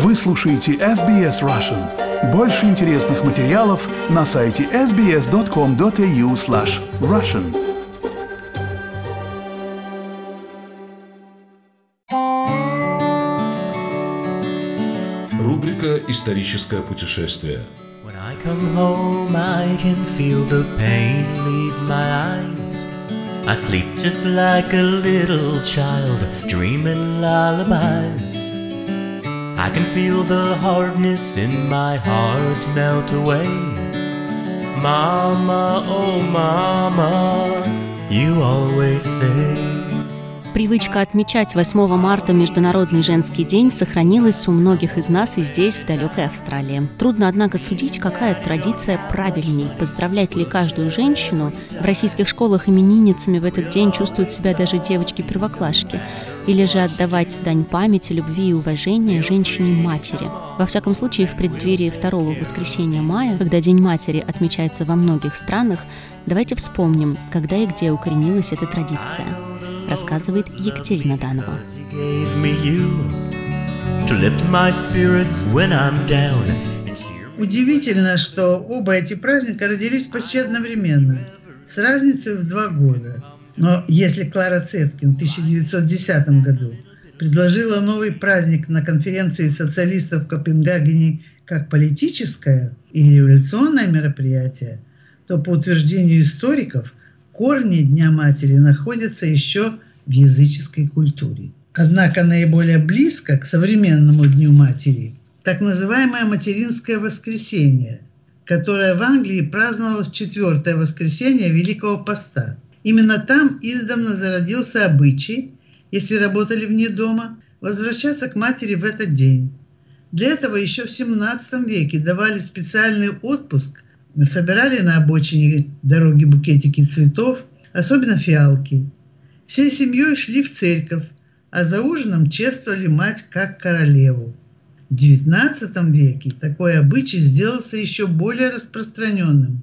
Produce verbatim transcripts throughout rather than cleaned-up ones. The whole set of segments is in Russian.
Вы слушаете эс би эс Russian. Больше интересных материалов на сайте эс би эс точка ком точка эй ю слэш Russian. Рубрика «Историческое путешествие». When I come home, I can feel the pain leave my eyes. I sleep just like a little child, dreaming lullabies. I can feel the hardness in my heart melt away. Mama, oh mama, you always say. Привычка отмечать восьмого марта Международный женский день сохранилась у многих из нас и здесь, в далекой Австралии. Трудно, однако, судить, какая традиция правильней. Поздравлять ли каждую женщину? В российских школах именинницами в этот день чувствуют себя даже девочки-первоклашки. Или же отдавать дань памяти, любви и уважения женщине-матери. Во всяком случае, в преддверии второго воскресенья мая, когда День матери отмечается во многих странах, давайте вспомним, когда и где укоренилась эта традиция. Рассказывает Екатерина Данова. Удивительно, что оба эти праздника родились почти одновременно, с разницей в два года. Но если Клара Цеткин в тысяча девятьсот десятом году предложила новый праздник на конференции социалистов в Копенгагене как политическое и революционное мероприятие, то, по утверждению историков, корни Дня матери находятся еще в языческой культуре. Однако наиболее близко к современному Дню матери так называемое материнское воскресенье, которое в Англии праздновалось в четвертое воскресенье Великого Поста. Именно там издавна зародился обычай, если работали вне дома, возвращаться к матери в этот день. Для этого еще в семнадцатом веке давали специальный отпуск, собирали на обочине дороги букетики цветов, особенно фиалки. Всей семьей шли в церковь, а за ужином чествовали мать как королеву. В девятнадцатом веке такой обычай сделался еще более распространенным.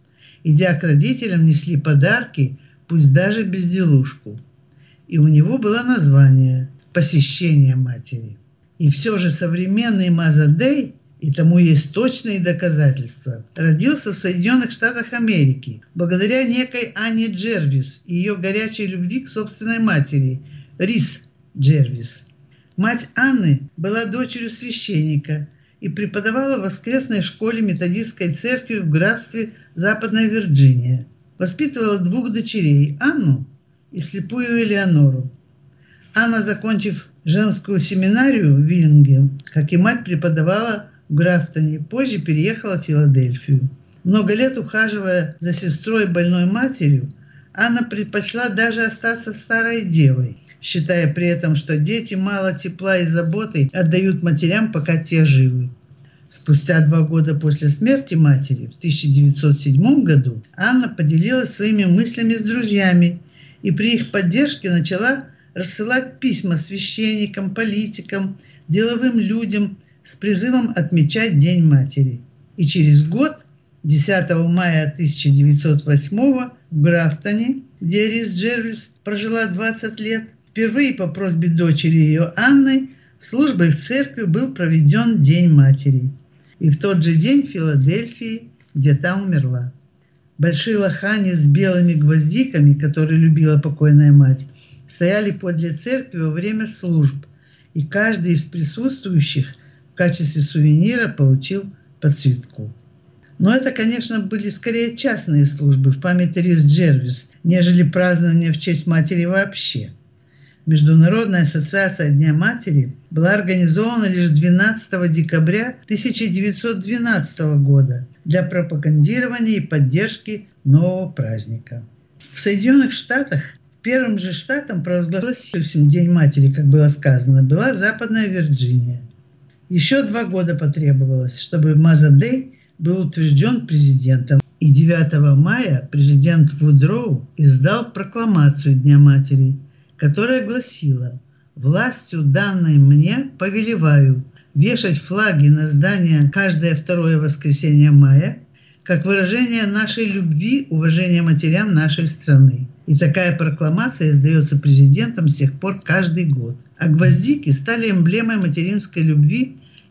Идя к родителям, несли подарки, пусть даже безделушку. И у него было название «Посещение матери». И все же современный Mother Day, и тому есть точные доказательства, родился в Соединенных Штатах Америки благодаря некой Анне Джервис и ее горячей любви к собственной матери, Рис Джервис. Мать Анны была дочерью священника и преподавала в воскресной школе методистской церкви в графстве Западная Вирджиния. Воспитывала двух дочерей – Анну и слепую Элеонору. Анна, закончив женскую семинарию в Виллинге, как и мать, преподавала в Графтоне, позже переехала в Филадельфию. Много лет ухаживая за сестрой больной матерью, Анна предпочла даже остаться старой девой, считая при этом, что дети мало тепла и заботы отдают матерям, пока те живы. Спустя два года после смерти матери, в тысяча девятьсот седьмом году, Анна поделилась своими мыслями с друзьями и при их поддержке начала рассылать письма священникам, политикам, деловым людям с призывом отмечать День матери. И через год, десятого мая тысяча девятьсот восьмого, в Графтоне, где Рис Джервис прожила двадцать лет, впервые по просьбе дочери ее Анны службой в церкви был проведен День матери. И в тот же день в Филадельфии, где та умерла. Большие лохани с белыми гвоздиками, которые любила покойная мать, стояли подле церкви во время служб, и каждый из присутствующих в качестве сувенира получил по цветку. Но это, конечно, были скорее частные службы в память Рис Джервис, нежели празднование в честь матери вообще. Международная ассоциация Дня матери была организована лишь двенадцатого декабря тысяча девятьсот двенадцатого года для пропагандирования и поддержки нового праздника. В Соединенных Штатах первым же штатом, провозгласившим День матери, как было сказано, была Западная Вирджиния. Еще два года потребовалось, чтобы Mother Day был утвержден президентом. И девятого мая президент Вудроу издал прокламацию Дня матери, которая гласила: «Властью, данной мне, повелеваю вешать флаги на здания каждое второе воскресенье мая, как выражение нашей любви, уважения матерям нашей страны». И такая прокламация издается президентом с тех пор каждый год. А гвоздики стали эмблемой материнской любви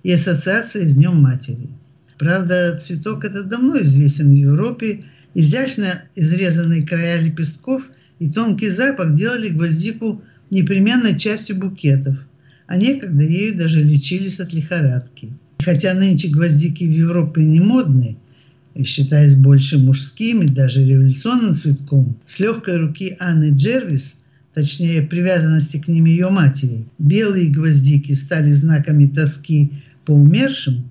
и ассоциацией с Днем Матери. Правда, цветок этот давно известен в Европе. Изящно изрезанные края лепестков и тонкий запах делали гвоздику непременной частью букетов, а некогда ею даже лечились от лихорадки. Хотя нынче гвоздики в Европе не модны, считаясь больше мужским и даже революционным цветком, с легкой руки Анны Джервис, точнее привязанности к ним ее матери, белые гвоздики стали знаками тоски по умершим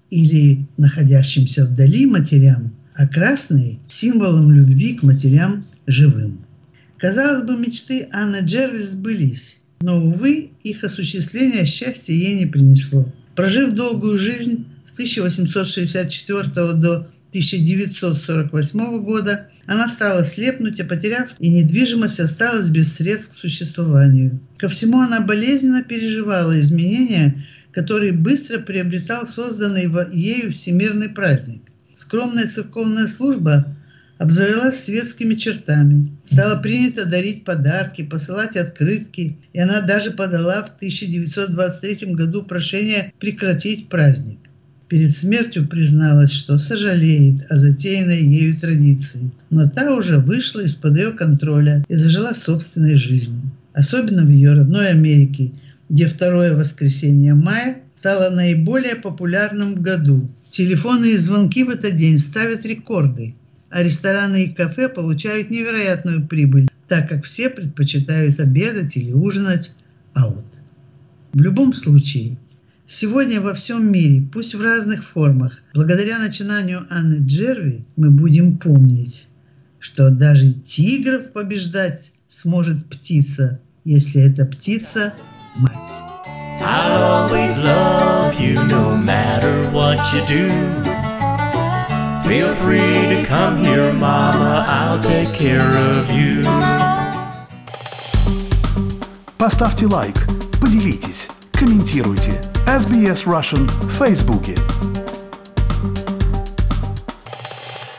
или находящимся вдали матерям, а красные – символом любви к матерям живым. Казалось бы, мечты Анны Джервис сбылись, но, увы, их осуществление счастья ей не принесло. Прожив долгую жизнь с тысяча восемьсот шестьдесят четвёртого до тысяча девятьсот сорок восьмого года, она стала слепнуть, а потеряв и недвижимость, осталась без средств к существованию. Ко всему она болезненно переживала изменения, которые быстро приобретал созданный ею всемирный праздник. Скромная церковная служба обзавелась светскими чертами. Стало принято дарить подарки, посылать открытки, и она даже подала в тысяча девятьсот двадцать третьем году прошение прекратить праздник. Перед смертью призналась, что сожалеет о затеянной ею традиции, но та уже вышла из-под ее контроля и зажила собственной жизнью. Особенно в ее родной Америке, где второе воскресенье мая стало наиболее популярным в году. Телефонные звонки в этот день ставят рекорды, а рестораны и кафе получают невероятную прибыль, так как все предпочитают обедать или ужинать аут. В любом случае, сегодня во всем мире, пусть в разных формах, благодаря начинанию Анны Джерви, мы будем помнить, что даже тигров побеждать сможет птица, если эта птица – мать. I'll always love you no matter what you do. Feel free to come here, mama, I'll take care of you. Поставьте лайк, поделитесь, комментируйте. эс би эс Russian в Фейсбуке.